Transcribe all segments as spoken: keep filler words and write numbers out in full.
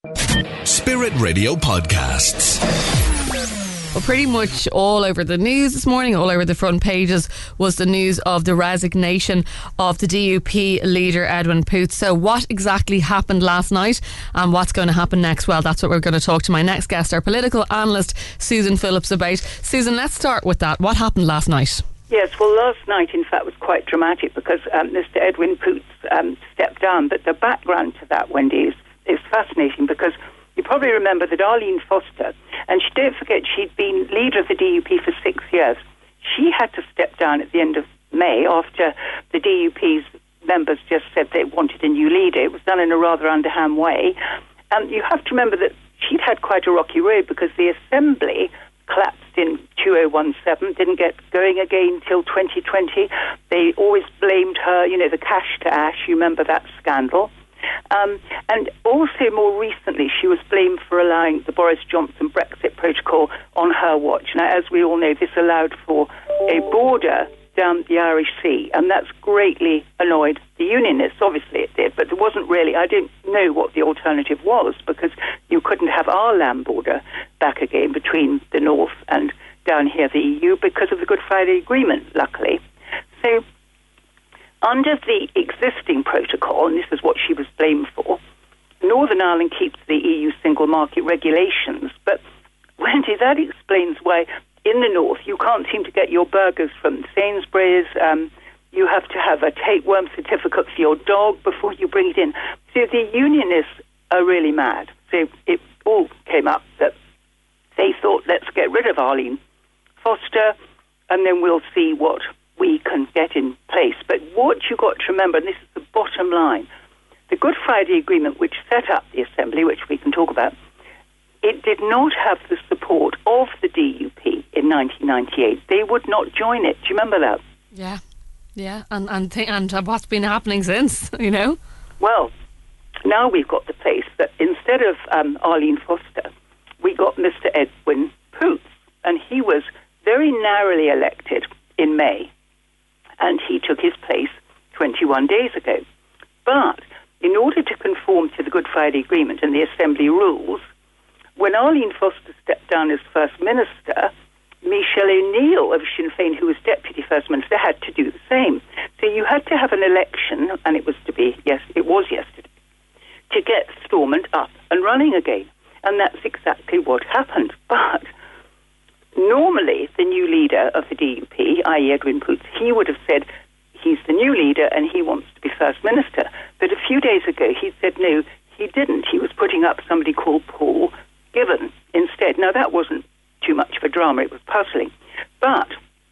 Spirit Radio Podcasts. Well, pretty much all over the news this morning, all over the front pages, was the news of the resignation of the D U P leader Edwin Poots. So what exactly happened last night and what's going to happen next? Well, that's what we're going to talk to my next guest, our political analyst Susan Phillips, about. Susan, let's start with that. What happened last night? Yes, well, last night, in fact, was quite dramatic because um, Mister Edwin Poots um, stepped down. But the background to that, Wendy, is, is fascinating because you probably remember that Arlene Foster, and she, don't forget, she'd been leader of the D U P for six years. She had to step down at the end of May after the D U P's members just said they wanted a new leader. It was done in a rather underhand way. And you have to remember that she'd had quite a rocky road because the Assembly collapsed in two thousand seventeen, didn't get going again till twenty twenty. They always blamed her, you know, the cash to ash, you remember that scandal. Um, and also more recently, she was blamed for allowing the Boris Johnson Brexit protocol on her watch. Now, as we all know, this allowed for a border down the Irish Sea, and that's greatly annoyed the Unionists. Obviously it did, but there wasn't really, I don't know what the alternative was, because you couldn't have our land border back again between the north and down here the E U because of the Good Friday Agreement, luckily. So under the existing protocol, and this is what she was blamed for, Northern Ireland keeps the E U single market regulations. But, Wendy, that explains why in the north you can't seem to get your burgers from Sainsbury's. Um, you have to have a tapeworm certificate for your dog before you bring it in. So the Unionists are really mad. So it all came up that they thought, let's get rid of Arlene Foster and then we'll see what we can get in place. But what you got to remember, and this is the bottom line, the Good Friday Agreement, which set up the Assembly, which we can talk about, it did not have the support of the D U P in nineteen ninety-eight. They would not join it. Do you remember that? Yeah, yeah, and and, th- and what's been happening since, you know? Well, now we've got the place that instead of um, Arlene Foster, we got Mister Edwin Poots, and he was very narrowly elected in May, and he took his place twenty-one days ago. But in order to conform to the Good Friday Agreement and the Assembly rules, when Arlene Foster stepped down as First Minister, Michelle O'Neill of Sinn Féin, who was Deputy First Minister, had to do the same. So you had to have an election, and it was to be, yes, it was yesterday, to get Stormont up and running again. And that's exactly what happened. But normally, the new leader of the D U P, that is. Edwin Poots, he would have said he's the new leader and he wants to be First Minister. But a few days ago, he said no, he didn't. He was putting up somebody called Paul Givan instead. Now, that wasn't too much of a drama. It was puzzling. But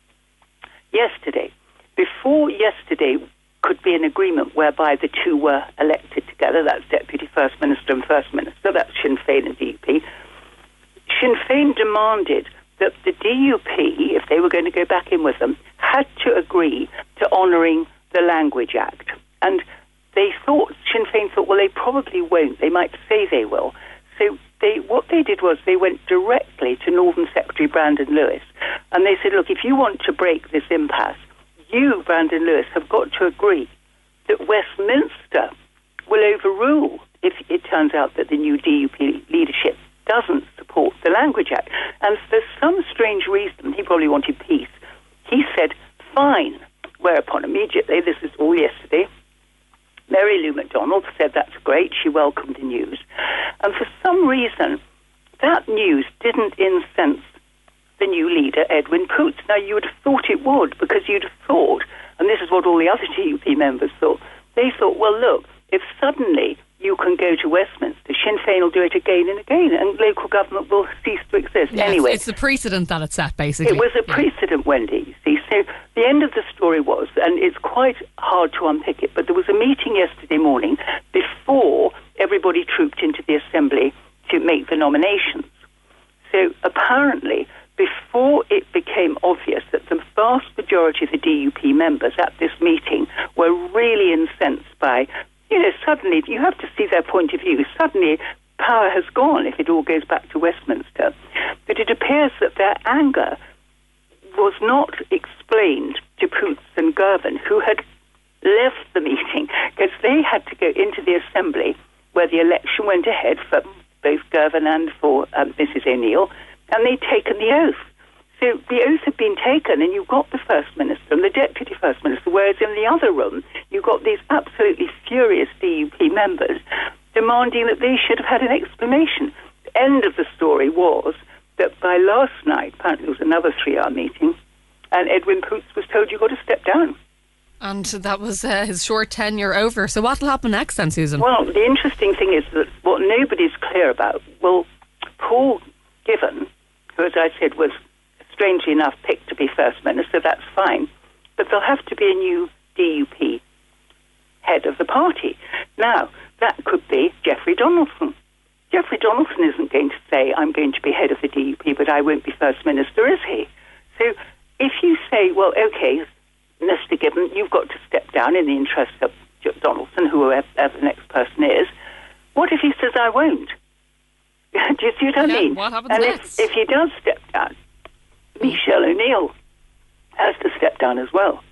yesterday, before yesterday could be an agreement whereby the two were elected together, that's Deputy First Minister and First Minister, that's Sinn Féin and D U P, Sinn Féin demanded that the D U P, if they were going to go back in with them, had to agree to honouring the Language Act. And they thought, Sinn Féin thought, well, they probably won't. They might say they will. So they, what they did was they went directly to Northern Secretary Brandon Lewis, and they said, look, if you want to break this impasse, you, Brandon Lewis, have got to agree that Westminster will overrule if it turns out that the new D U P leadership doesn't support the Language Act. And for some strange reason, he probably wanted peace, he said, fine. Whereupon immediately, this is all yesterday, Mary Lou McDonald said that's great, she welcomed the news. And for some reason, that news didn't incense the new leader, Edwin Poots. Now, you would have thought it would, because you'd have thought, and this is what all the other D U P members thought, they thought, well, look, if suddenly you can go to Westminster, Sinn Féin will do it again and again, and local government will cease to exist. Yeah, anyway, it's, it's the precedent that it's set, basically. It was a yeah. precedent, Wendy, you see. So the end of the story was, and it's quite hard to unpick it, but there was a meeting yesterday morning before everybody trooped into the Assembly to make the nominations. So apparently, before it became obvious that the vast majority of the D U P members at this meeting were really incensed by, you know, suddenly, you have to see their point of view, suddenly power has gone if it all goes back to Westminster. But it appears that their anger was not explained to Poots and Girvan, who had left the meeting, because they had to go into the Assembly where the election went ahead for both Girvan and for um, Missus O'Neill, and they'd taken the oath. So the oath had been taken, and you've got the First Minister and the Deputy First Minister, whereas in the other room, you've got these absolutely furious D U P members demanding that they should have had an explanation. The end of the story was that by last night, apparently it was another three-hour meeting, and Edwin Poots was told, you've got to step down. And that was uh, his short tenure over. So what will happen next then, Susan? Well, the interesting thing is that what nobody's clear about, well, Paul Given, who, as I said, was strangely enough picked to be First Minister, that's fine. But there'll have to be a new D U P head of the party. Now, that could be Jeffrey Donaldson. Jeffrey Donaldson isn't going to say, I'm going to be head of the D U P, but I won't be First Minister, is he? So if you say, well, OK, Mister Given, you've got to step down in the interest of Donaldson, whoever the next person is, what if he says, I won't? Do you see what I yeah, mean? What happens and next? If, if he does step down, Michelle O'Neill has to step down as well.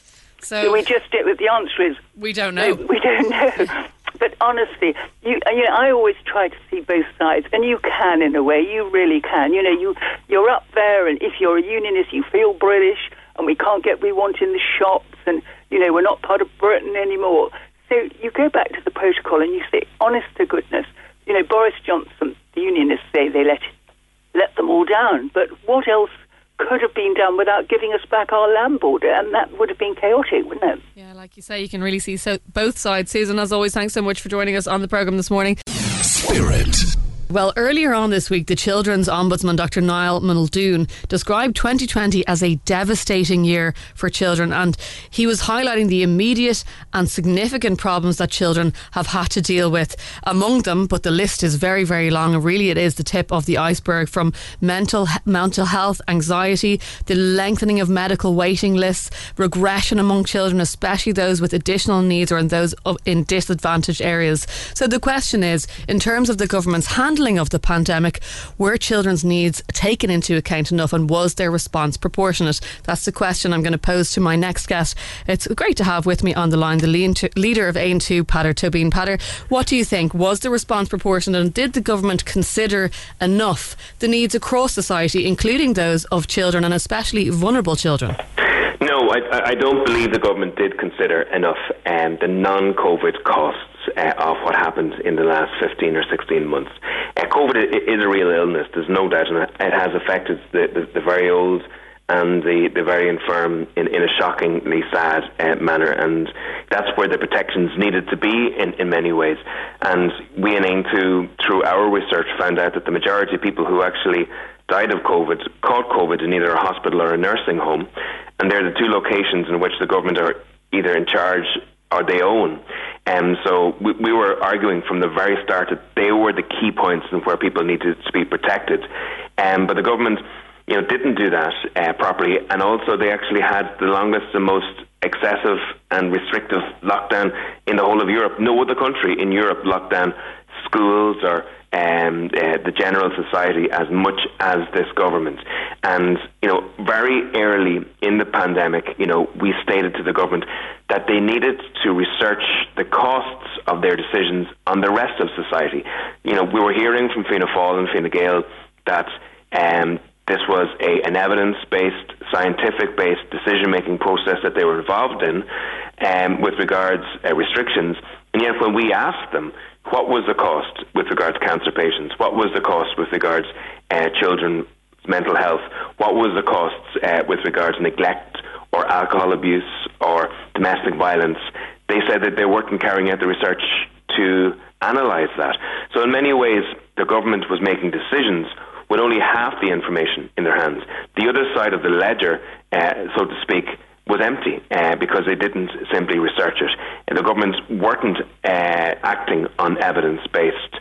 So, so we just the answer is we don't know. We, we don't know. But honestly, you, you know, I always try to see both sides, and you can in a way. You really can. You know, you you're up there, and if you're a unionist, you feel British, and we can't get what we want in the shops, and you know, we're not part of Britain anymore. So you go back to the protocol, and you say, honest to goodness, you know, Boris Johnson, the unionists say they let let them all down, but what else could have been done without giving us back our land border? And that would have been chaotic, wouldn't it? Yeah, like you say, you can really see so both sides. Susan, as always, thanks so much for joining us on the programme this morning. Spirit. Well, earlier on this week, the Children's Ombudsman, Doctor Niall Muldoon, described twenty twenty as a devastating year for children, and he was highlighting the immediate and significant problems that children have had to deal with. Among them, but the list is very, very long, and really it is the tip of the iceberg, from mental mental health, anxiety, the lengthening of medical waiting lists, regression among children, especially those with additional needs or in those in disadvantaged areas. So the question is, in terms of the government's handling of the pandemic, were children's needs taken into account enough, and was their response proportionate? That's the question I'm going to pose to my next guest. It's great to have with me on the line the leader of Ain two, Peadar Tóibín. Peadar, what do you think? Was the response proportionate, and did the government consider enough the needs across society, including those of children, and especially vulnerable children? No, I, I don't believe the government did consider enough um, the non-COVID costs uh, of what happened in the last fifteen or sixteen months. Uh, COVID is a real illness, there's no doubt, and it has affected the, the, the very old and the, the very infirm in, in a shockingly sad uh, manner, and that's where the protections needed to be in, in many ways. And we in Ain two, through our research, found out that the majority of people who actually died of COVID caught COVID in either a hospital or a nursing home, and they're the two locations in which the government are either in charge or they own. And um, so we, we were arguing from the very start that they were the key points in where people needed to be protected. Um, but the government, you know, didn't do that uh, properly, and also they actually had the longest and most excessive and restrictive lockdown in the whole of Europe. No other country in Europe locked down schools or um, uh, the general society as much as this government. And, you know, very early in the pandemic, you know, we stated to the government that they needed to research the costs of their decisions on the rest of society. You know, we were hearing from Fianna Fáil and Fine Gael that um, this was a, an evidence-based, scientific-based decision-making process that they were involved in um, with regards uh, restrictions. And yet when we asked them, what was the cost with regards to cancer patients? What was the cost with regards uh, children's mental health? What was the costs uh, with regards to neglect or alcohol abuse or domestic violence? They said that they weren't carrying out the research to analyse that. So in many ways, the government was making decisions with only half the information in their hands. The other side of the ledger, uh, so to speak, was empty uh, because they didn't simply research it. And the government weren't uh, acting on evidence-based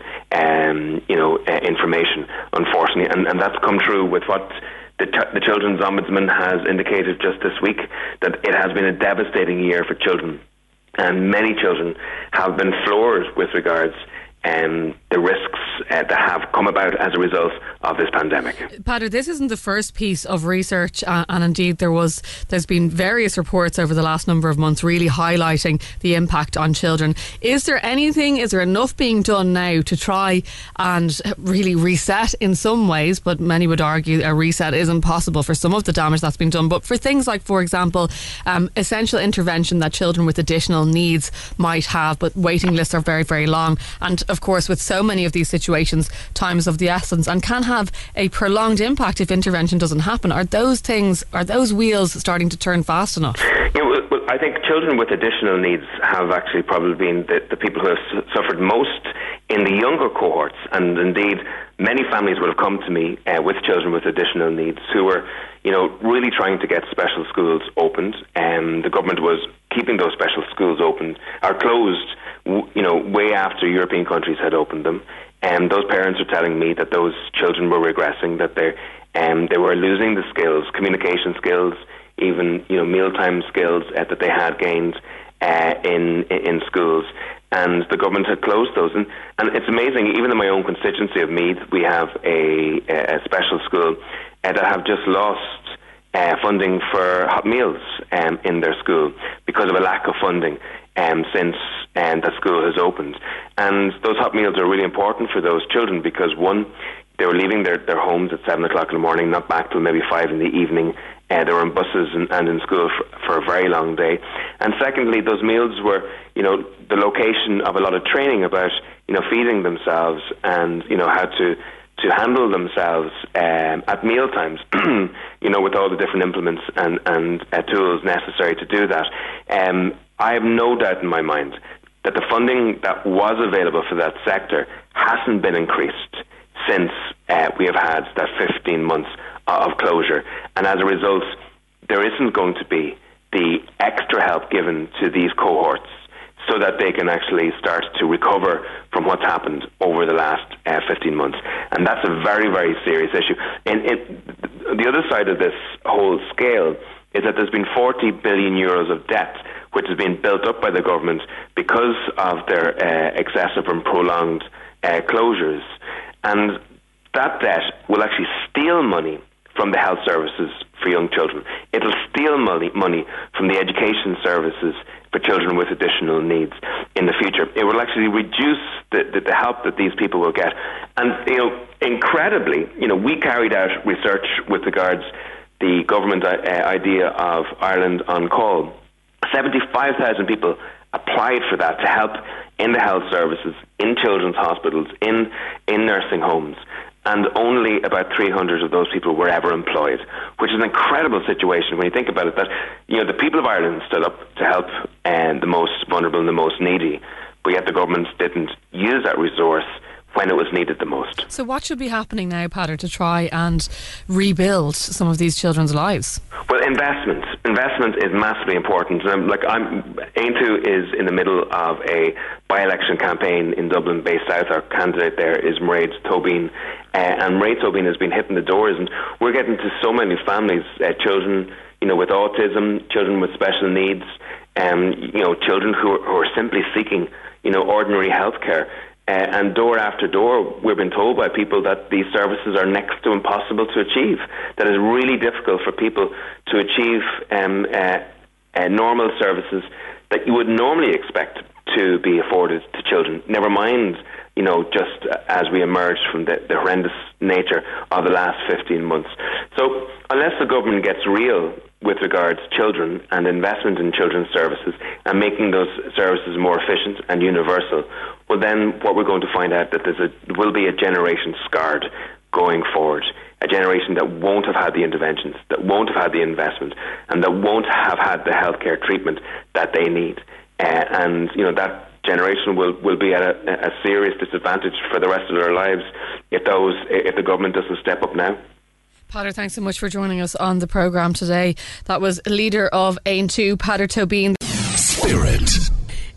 um, you know, uh, information, unfortunately. And, and that's come true with what the, t- the Children's Ombudsman has indicated just this week, that it has been a devastating year for children. And many children have been floored with regards um, the risks uh, that have come about as a result of this pandemic. Peadar, this isn't the first piece of research, uh, and indeed there was there's been various reports over the last number of months really highlighting the impact on children. Is there anything, is there enough being done now to try and really reset in some ways? But many would argue a reset isn't possible for some of the damage that's been done. But for things like, for example, um, essential intervention that children with additional needs might have, but waiting lists are very, very long. And of course, with so many of these situations, time is of the essence and can have a prolonged impact if intervention doesn't happen. Are those things, are those wheels starting to turn fast enough? Yeah, well, well, I think children with additional needs have actually probably been the, the people who have su- suffered most in the younger cohorts, and indeed many families would have come to me uh, with children with additional needs who were, you know, really trying to get special schools opened. Um, the government was keeping those special schools open, or closed, you know, way after European countries had opened them. And those parents are telling me that those children were regressing, that they um, they were losing the skills, communication skills, even, you know, mealtime skills uh, that they had gained uh, in in schools. And the government had closed those. And, and it's amazing, even in my own constituency of Meath, we have a, a special school uh, that have just lost uh, funding for hot meals um, in their school because of a lack of funding um, since um, the school has opened. And those hot meals are really important for those children because, one, they were leaving their, their homes at seven o'clock in the morning, not back till maybe five in the evening. Uh, they were in buses and, and in school for, for a very long day. And secondly, those meals were, you know, the location of a lot of training about, you know, feeding themselves and, you know, how to, to handle themselves um, at meal times, you know, with all the different implements and, and uh, tools necessary to do that. Um, I have no doubt in my mind that the funding that was available for that sector hasn't been increased since uh, we have had that fifteen months of closure, and as a result there isn't going to be the extra help given to these cohorts so that they can actually start to recover from what's happened over the last uh, fifteen months. And that's a very, very serious issue. And it, the other side of this whole scale is that there's been forty billion euros of debt which has been built up by the government because of their uh, excessive and prolonged uh, closures. And that debt will actually steal money from the health services for young children. It'll steal money, money from the education services for children with additional needs in the future. It will actually reduce the, the, the help that these people will get. And, you know, incredibly, you know, we carried out research with regards the government uh, idea of Ireland on Call. seventy-five thousand people applied for that to help in the health services, in children's hospitals, in in nursing homes. And only about three hundred of those people were ever employed, which is an incredible situation when you think about it, that, you know, the people of Ireland stood up to help uh, the most vulnerable and the most needy, but yet the government didn't use that resource when it was needed the most. So what should be happening now, Peadar, to try and rebuild some of these children's lives? Well, investment. Investment is massively important. Um, like I'm, Aintu is in the middle of a by-election campaign in Dublin, Bay South. Our candidate there is Mairead Tobin, uh, and Mairead Tobin has been hitting the doors, and we're getting to so many families, uh, children, you know, with autism, children with special needs, um, you know, children who are, who are simply seeking, you know, ordinary health care. Uh, and door after door, we've been told by people that these services are next to impossible to achieve. That it's really difficult for people to achieve um, uh, uh, normal services that you would normally expect to be afforded to children. Never mind, you know, just as we emerge from the, the horrendous nature of the last fifteen months. So unless the government gets real with regards to children and investment in children's services and making those services more efficient and universal, well then what we're going to find out that there's a, will be a generation scarred going forward. A generation that won't have had the interventions, that won't have had the investment, and that won't have had the healthcare treatment that they need. Uh, and, you know, that generation will, will be at a, a serious disadvantage for the rest of their lives if those if the government doesn't step up now. Peadar, thanks so much for joining us on the programme today. That was leader of Aintu, Peadar Tobin. Spirit.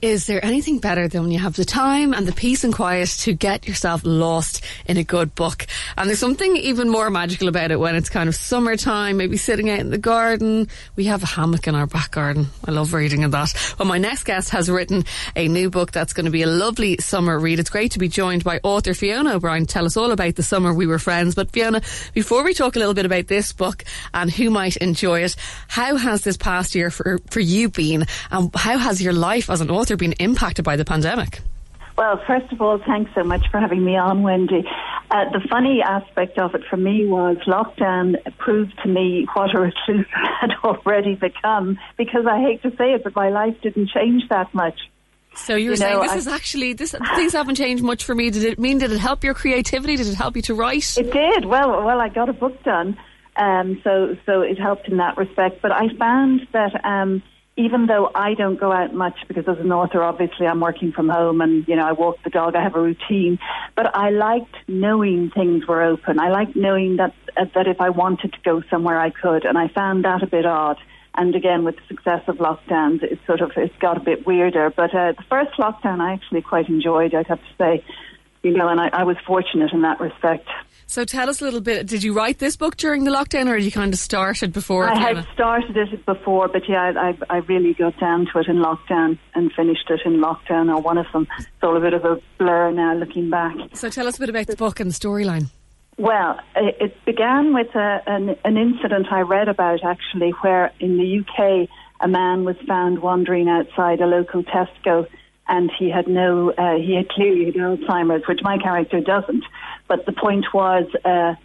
Is there anything better than when you have the time and the peace and quiet to get yourself lost in a good book? And there's something even more magical about it when it's kind of summertime, maybe sitting out in the garden. We have a hammock in our back garden. I love reading in that. Well, my next guest has written a new book that's going to be a lovely summer read. It's great to be joined by author Fiona O'Brien to tell us all about The Summer We Were Friends. But Fiona, before we talk a little bit about this book and who might enjoy it, how has this past year for, for you been, and how has your life as an author been impacted by the pandemic? Well, first of all, thanks so much for having me on, Wendy. Uh, the funny aspect of it for me was lockdown proved to me what a recluse I had already become, because I hate to say it, but my life didn't change that much. So you're you saying know, this I, is actually, this things haven't changed much for me. Did it mean, did it help your creativity? Did it help you to write? It did. Well, well, I got a book done, um, so so it helped in that respect. But I found that um, even though I don't go out much, because as an author, obviously I'm working from home and, you know, I walk the dog, I have a routine, but I liked knowing things were open. I liked knowing that uh, that if I wanted to go somewhere, I could, and I found that a bit odd. And again, with the success of lockdowns, it's sort of, it's got a bit weirder. But uh, the first lockdown I actually quite enjoyed, I'd have to say, you know, and I, I was fortunate in that respect. So tell us a little bit, did you write this book during the lockdown, or did you kind of started before? I had started it before, but yeah, I, I really got down to it in lockdown and finished it in lockdown, or one of them. It's all a bit of a blur now looking back. So tell us a bit about the book and the storyline. Well, it began with a, an, an incident I read about, actually, where in the U K a man was found wandering outside a local Tesco, and he had no, uh, he had clearly had Alzheimer's, which my character doesn't. But the point was, uh,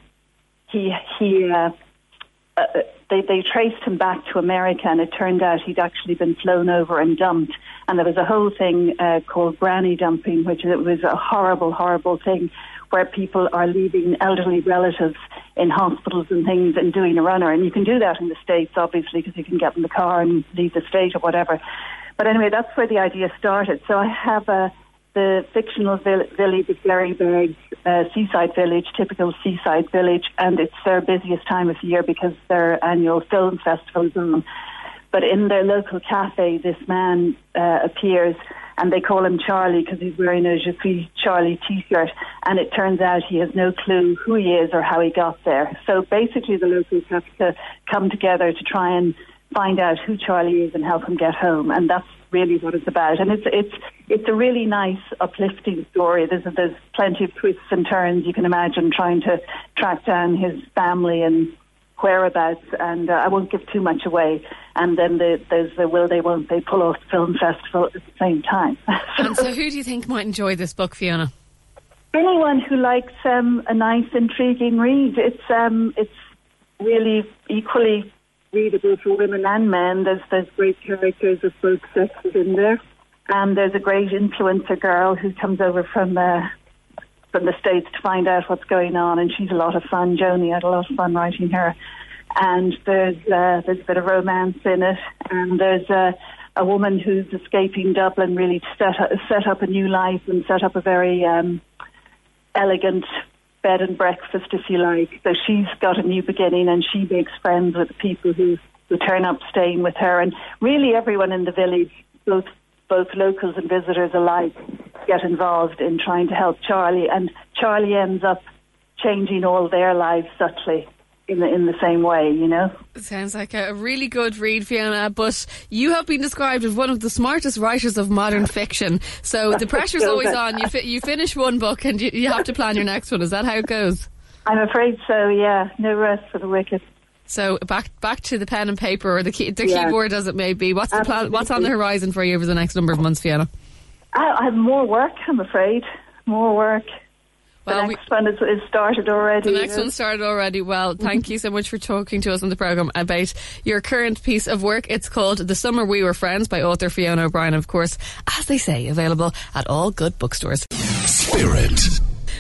he he uh, uh, they they traced him back to America, and it turned out he'd actually been flown over and dumped. And there was a whole thing uh, called granny dumping, which it was a horrible, horrible thing, where people are leaving elderly relatives in hospitals and things and doing a runner. And you can do that in the States, obviously, because you can get in the car and leave the state or whatever. But anyway, that's where the idea started. So I have uh, the fictional vill- village of Derryberg, uh, seaside village, typical seaside village, and it's their busiest time of the year because their annual film festival is on. But in their local cafe, this man uh, appears, and they call him Charlie because he's wearing a Je suis Charlie t-shirt, and it turns out he has no clue who he is or how he got there. So basically the locals have to come together to try and find out who Charlie is and help him get home, and that's really what it's about. And it's it's it's a really nice, uplifting story. There's there's plenty of twists and turns, you can imagine, trying to track down his family and whereabouts, and uh, I won't give too much away. And then the, there's the will they, won't they pull off film festival at the same time. And so who do you think might enjoy this book, Fiona? Anyone who likes um, a nice, intriguing read. It's um, it's really equally readable for women and men. There's there's great characters of both sexes in there, and there's a great influencer girl who comes over from the from the States to find out what's going on, and she's a lot of fun. Joni had a lot of fun writing her. And there's uh, there's a bit of romance in it, and there's a, a woman who's escaping Dublin really to set up, set up a new life and set up a very um, elegant bed and breakfast, if you like. So she's got a new beginning, and she makes friends with the people who, who turn up staying with her. And really everyone in the village, both both locals and visitors alike, get involved in trying to help Charlie. And Charlie ends up changing all their lives subtly in the in the same way, you know. It sounds like a really good read, Fiona, but you have been described as one of the smartest writers of modern fiction, so the pressure's always on. You fi- you finish one book and you, you have to plan your next one. Is that how it goes? I'm afraid so, yeah. No rest for the wicked. So back back to the pen and paper, or the key, the yeah. keyboard as it may be. What's the plan, what's on the horizon for you over the next number of months, Fiona? I, I have more work, I'm afraid. More work. Well, the next we, one is, is started already. The next one started already. Well, thank you so much for talking to us on the programme about your current piece of work. It's called The Summer We Were Friends by author Fiona O'Brien. Of course, as they say, available at all good bookstores. Spirit.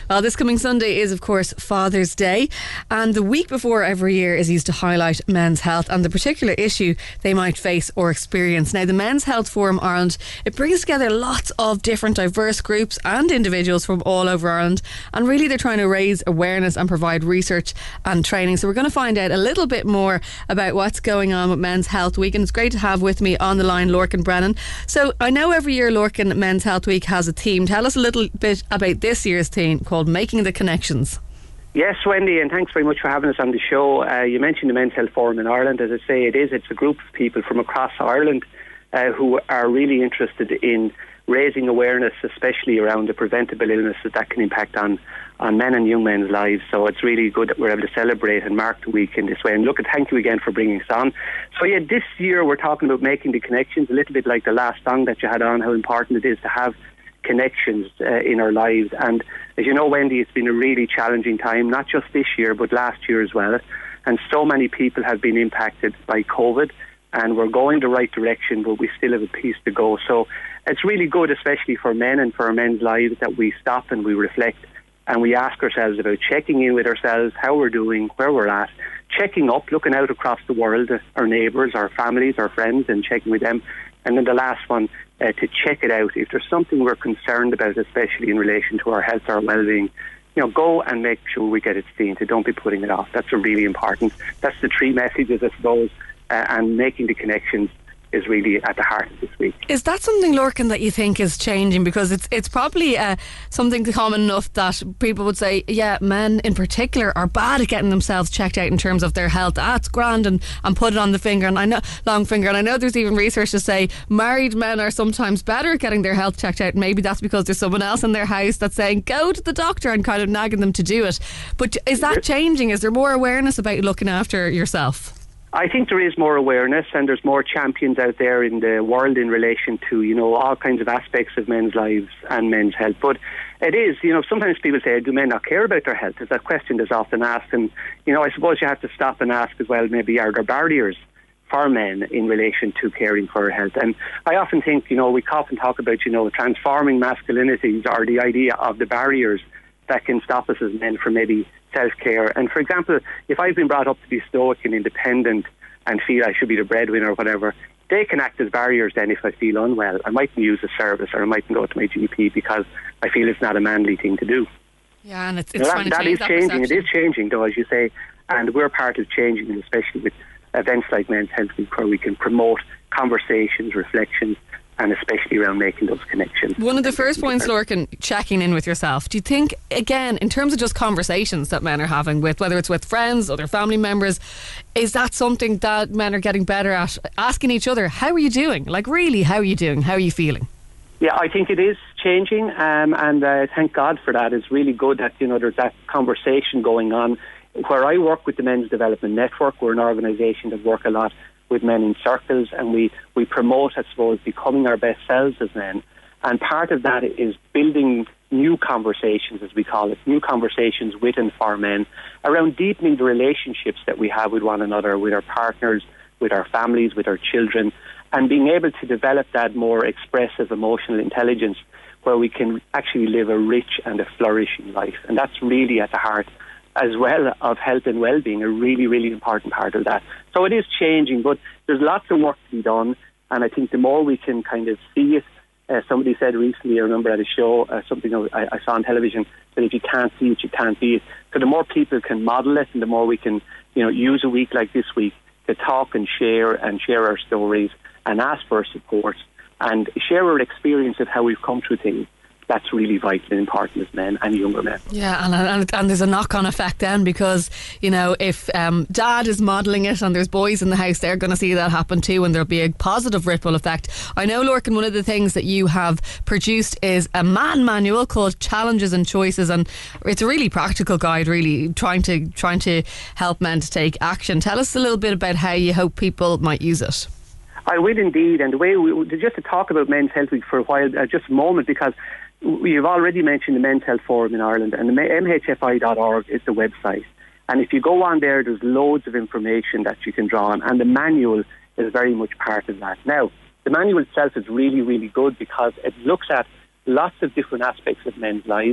Well, this coming Sunday is, of course, Father's Day, and the week before every year is used to highlight men's health and the particular issue they might face or experience. Now, the Men's Health Forum Ireland, it brings together lots of different diverse groups and individuals from all over Ireland, and really they're trying to raise awareness and provide research and training. So we're going to find out a little bit more about what's going on with Men's Health Week, and it's great to have with me on the line Lorcan Brennan. So I know every year Lorcan, Men's Health Week has a theme. Tell us a little bit about this year's theme called Making the Connections. Yes, Wendy, and thanks very much for having us on the show. Uh, you mentioned the Men's Health Forum in Ireland. As I say, it is. It's a group of people from across Ireland uh, who are really interested in raising awareness, especially around the preventable illnesses that can impact on, on men and young men's lives. So it's really good that we're able to celebrate and mark the week in this way. And look, thank you again for bringing us on. So yeah, this year we're talking about making the connections, a little bit like the last song that you had on, how important it is to have connections uh, in our lives. And as you know, Wendy, it's been a really challenging time, not just this year but last year as well, and so many people have been impacted by COVID, and we're going the right direction, but we still have a piece to go. So it's really good, especially for men and for our men's lives, that we stop and we reflect and we ask ourselves about checking in with ourselves, how we're doing, where we're at, checking up, looking out across the world, our neighbours, our families, our friends, and checking with them. And then the last one, uh, to check it out. If there's something we're concerned about, especially in relation to our health or our well-being, you know, go and make sure we get it seen. So don't be putting it off. That's a really important. That's the three messages, I suppose, uh, and making the connections is really at the heart of this week. Is that something, Lorcan, that you think is changing? Because it's it's probably uh, something common enough that people would say, yeah, men in particular are bad at getting themselves checked out in terms of their health. Ah, it's grand, and, and put it on the finger, and I know long finger. And I know there's even research to say married men are sometimes better at getting their health checked out. Maybe that's because there's someone else in their house that's saying go to the doctor and kind of nagging them to do it. But is that changing? Is there more awareness about looking after yourself? I think there is more awareness, and there's more champions out there in the world in relation to, you know, all kinds of aspects of men's lives and men's health. But it is, you know, sometimes people say, do men not care about their health? There's that question that's often asked. And, you know, I suppose you have to stop and ask as well, maybe are there barriers for men in relation to caring for our health? And I often think, you know, we often talk about, you know, transforming masculinities, or the idea of the barriers that can stop us as men from maybe self-care. And for example, if I've been brought up to be stoic and independent and feel I should be the breadwinner or whatever, they can act as barriers then if I feel unwell. I mightn't use a service, or I mightn't go to my G P because I feel it's not a manly thing to do. Yeah, and it's, it's that, trying to that change is that changing. perception. It is changing, though, as you say, and we're part of changing, and especially with events like Men's Health Week, where we can promote conversations, reflections, and especially around making those connections. One of the first points, Lorcan, checking in with yourself. Do you think, again, in terms of just conversations that men are having with, whether it's with friends, other family members, is that something that men are getting better at? Asking each other, how are you doing? Like, really, how are you doing? How are you feeling? Yeah, I think it is changing, um, and uh, thank God for that. It's really good that, you know, there's that conversation going on. Where I work with the Men's Development Network, we're an organisation that work a lot with men in circles, and we, we promote, I suppose, becoming our best selves as men. And part of that is building new conversations, as we call it, new conversations with and for men, around deepening the relationships that we have with one another, with our partners, with our families, with our children, and being able to develop that more expressive emotional intelligence where we can actually live a rich and a flourishing life. And that's really at the heart as well of health and well-being, a really, really important part of that. So it is changing, but there's lots of work to be done, and I think the more we can kind of see it, uh, somebody said recently, I remember at a show, uh, something I, I saw on television, that if you can't see it, you can't be it. So the more people can model it, and the more we can, you know, use a week like this week to talk and share and share our stories and ask for support and share our experience of how we've come through things. That's really vital and important as men and younger men. Yeah, and and, and there's a knock-on effect then, because, you know, if um, dad is modelling it and there's boys in the house, they're going to see that happen too, and there'll be a positive ripple effect. I know, Lorcan, one of the things that you have produced is a man manual called Challenges and Choices, and it's a really practical guide, really trying to trying to help men to take action. Tell us a little bit about how you hope people might use it. I will indeed, and the way we, just to talk about Men's Health Week for a while, uh, just a moment, because you've already mentioned the Men's Health Forum in Ireland, and the M H F I dot org is the website. And if you go on there, there's loads of information that you can draw on, and the manual is very much part of that. Now, the manual itself is really, really good because it looks at lots of different aspects of men's lives,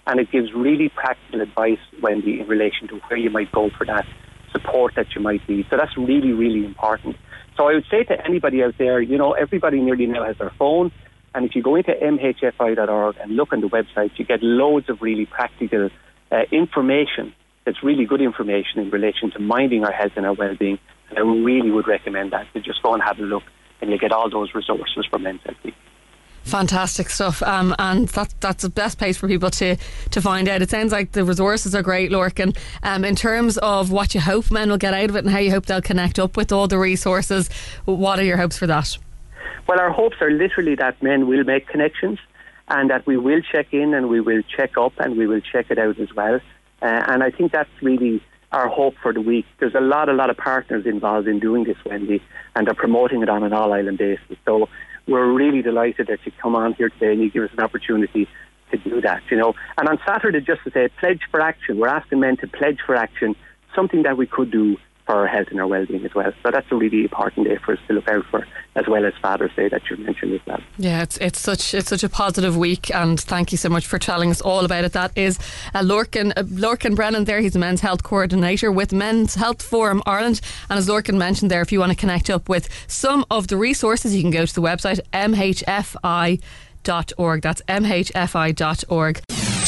and it gives really practical advice, Wendy, in relation to where you might go for that support that you might need. So that's really, really important. So I would say to anybody out there, you know, everybody nearly now has their phone, and if you go into m h f i dot org and look on the website, you get loads of really practical uh, information. It's really good information in relation to minding our health and our well-being, and I really would recommend that, to just go and have a look, and you get all those resources from Men's Health Week. Fantastic stuff, um, and that, that's the best place for people to, to find out. It sounds like the resources are great, Lorcan. Um, in terms of what you hope men will get out of it and how you hope they'll connect up with all the resources, what are your hopes for that? Well, our hopes are literally that men will make connections, and that we will check in and we will check up and we will check it out as well. Uh, and I think that's really our hope for the week. There's a lot, a lot of partners involved in doing this, Wendy, and they're promoting it on an all-island basis. So we're really delighted that you come on here today and you give us an opportunity to do that, you know. And on Saturday, just to say, pledge for action. We're asking men to pledge for action, something that we could do for our health and our well-being as well. So that's a really important day for us to look out for, as well as Father's Day that you mentioned as well. Yeah, it's it's such it's such a positive week, and thank you so much for telling us all about it. That is uh, Lorcan, uh, Lorcan Brennan there. He's a men's health coordinator with Men's Health Forum Ireland, and as Lorcan mentioned there, if you want to connect up with some of the resources, you can go to the website m h f i dot org. That's m h f i dot org.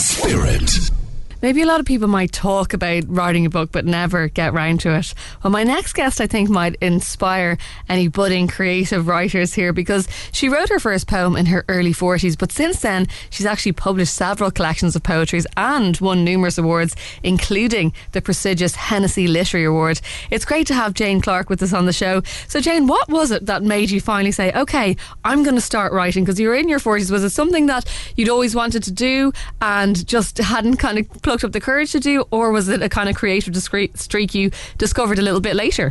Spirit. Maybe a lot of people might talk about writing a book but never get round to it. Well, my next guest I think might inspire any budding creative writers here, because she wrote her first poem in her early forties, but since then she's actually published several collections of poetries and won numerous awards, including the prestigious Hennessy Literary Award. It's great to have Jane Clark with us on the show. So Jane, what was it that made you finally say, okay, I'm going to start writing? Because you were in your forties. Was it something that you'd always wanted to do and just hadn't kind of plucked up the courage to do, or was it a kind of creative streak you discovered a little bit later?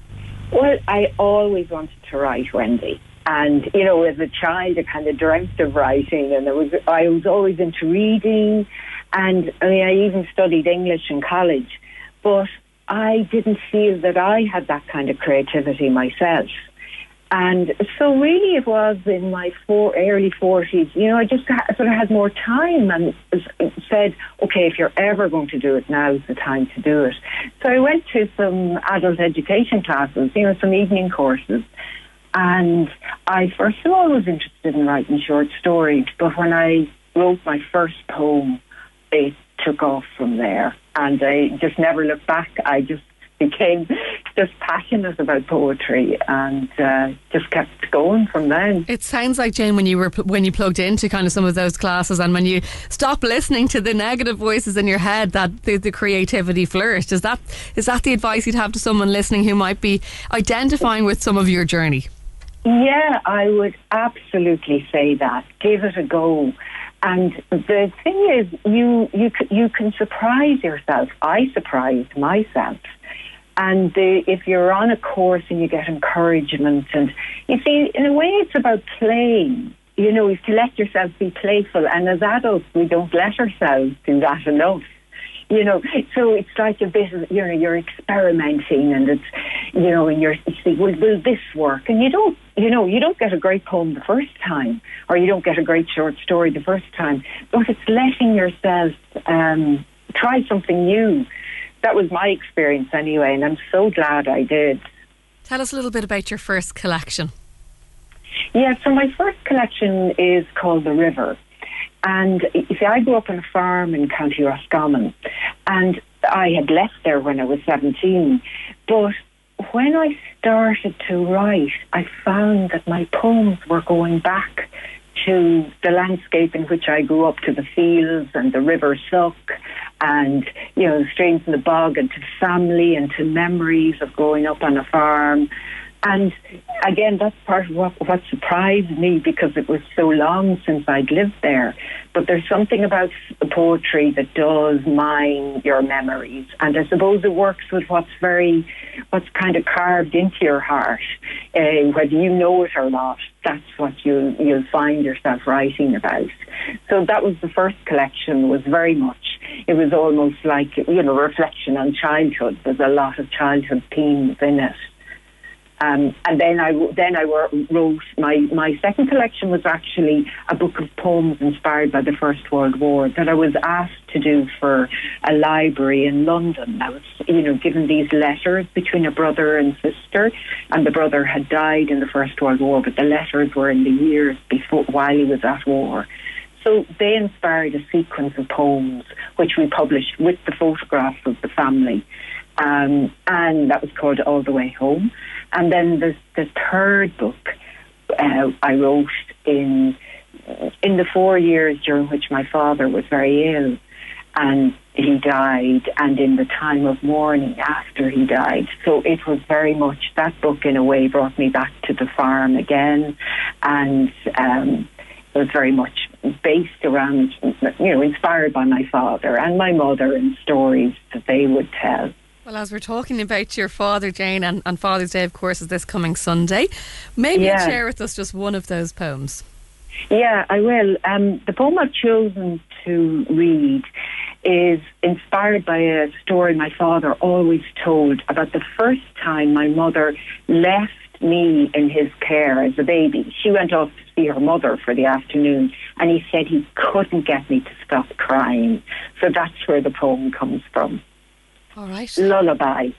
Well, I always wanted to write, Wendy, and you know, as a child I kind of dreamt of writing, and I was I was always into reading, and I mean I even studied English in college, but I didn't feel that I had that kind of creativity myself. And so really it was in my four, early forties, you know, I just ha- sort of had more time and said, okay, if you're ever going to do it, now's the time to do it. So I went to some adult education classes, you know, some evening courses. And I, first of all, was interested in writing short stories. But when I wrote my first poem, it took off from there. And I just never looked back. I just became just passionate about poetry, and uh, just kept going from then. It sounds like, Jane, when you were when you plugged into kind of some of those classes, and when you stopped listening to the negative voices in your head, that the, the creativity flourished. Is that is that the advice you'd have to someone listening who might be identifying with some of your journey? Yeah, I would absolutely say that. Give it a go. And the thing is, you you you can surprise yourself. I surprised myself. And the, if you're on a course and you get encouragement, and you see, in a way, it's about playing. You know, you to let yourself be playful. And as adults, we don't let ourselves do that enough. You know, so it's like a bit of, you know, you're experimenting, and it's, you know, and you're, you see, will, will this work? And you don't, you know, you don't get a great poem the first time, or you don't get a great short story the first time, but it's letting yourself um, try something new. That was my experience anyway, and I'm so glad I did. Tell us a little bit about your first collection. Yeah, so my first collection is called The River. And you see, I grew up on a farm in County Roscommon, and I had left there when I was seventeen. But when I started to write, I found that my poems were going back to the landscape in which I grew up, to the fields and the River Suck, and, you know, the streams in the bog, and to family and to memories of growing up on a farm. And again, that's part of what, what surprised me, because it was so long since I'd lived there. But there's something about poetry that does mine your memories. And I suppose it works with what's very, what's kind of carved into your heart. Uh, whether you know it or not, that's what you'll, you'll find yourself writing about. So that was the first collection, was very much, it was almost like, you know, reflection on childhood. There's a lot of childhood themes in it. Um, and then I then I wrote my my second collection was actually a book of poems inspired by the First World War that I was asked to do for a library in London. I was, you know, given these letters between a brother and sister, and the brother had died in the First World War, but the letters were in the years before, while he was at war. So they inspired a sequence of poems which we published with the photographs of the family. Um, and that was called All the Way Home. And then the, the third book uh, I wrote in in the four years during which my father was very ill, and he died, and in the time of mourning after he died. So it was very much, that book in a way brought me back to the farm again, and um, it was very much based around, you know, inspired by my father and my mother and stories that they would tell. Well, as we're talking about your father, Jane, and, and Father's Day, of course, is this coming Sunday. Maybe yeah. you'd share with us just one of those poems. Yeah, I will. Um, the poem I've chosen to read is inspired by a story my father always told about the first time my mother left me in his care as a baby. She went off to see her mother for the afternoon, and he said he couldn't get me to stop crying. So that's where the poem comes from. All right. Lullaby.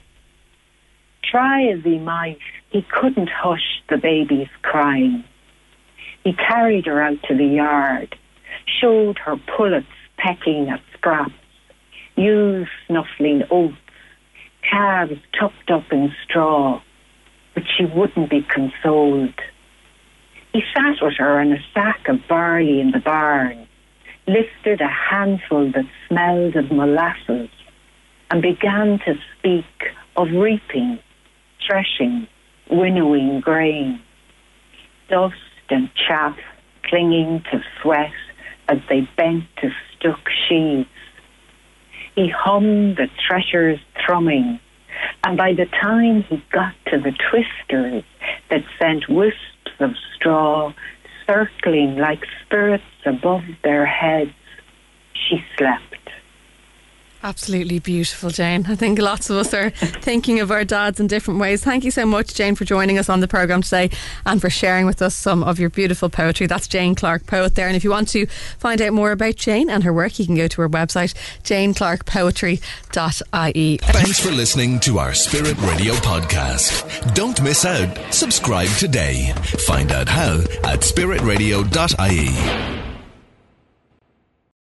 Try as he might, he couldn't hush the baby's crying. He carried her out to the yard, showed her pullets pecking at scraps, ewes snuffling oats, calves tucked up in straw, but she wouldn't be consoled. He sat with her on a sack of barley in the barn, lifted a handful that smelled of molasses, and began to speak of reaping, threshing, winnowing grain. Dust and chaff clinging to sweat as they bent to stuck sheaves. He hummed the thresher's thrumming, and by the time he got to the twisters that sent wisps of straw circling like spirits above their heads, she slept. Absolutely beautiful, Jane. I think lots of us are thinking of our dads in different ways. Thank you so much, Jane, for joining us on the programme today and for sharing with us some of your beautiful poetry. That's Jane Clarke, poet there. And if you want to find out more about Jane and her work, you can go to her website, jane clarke poetry dot I E. Thanks for listening to our Spirit Radio podcast. Don't miss out. Subscribe today. Find out how at spirit radio dot I E.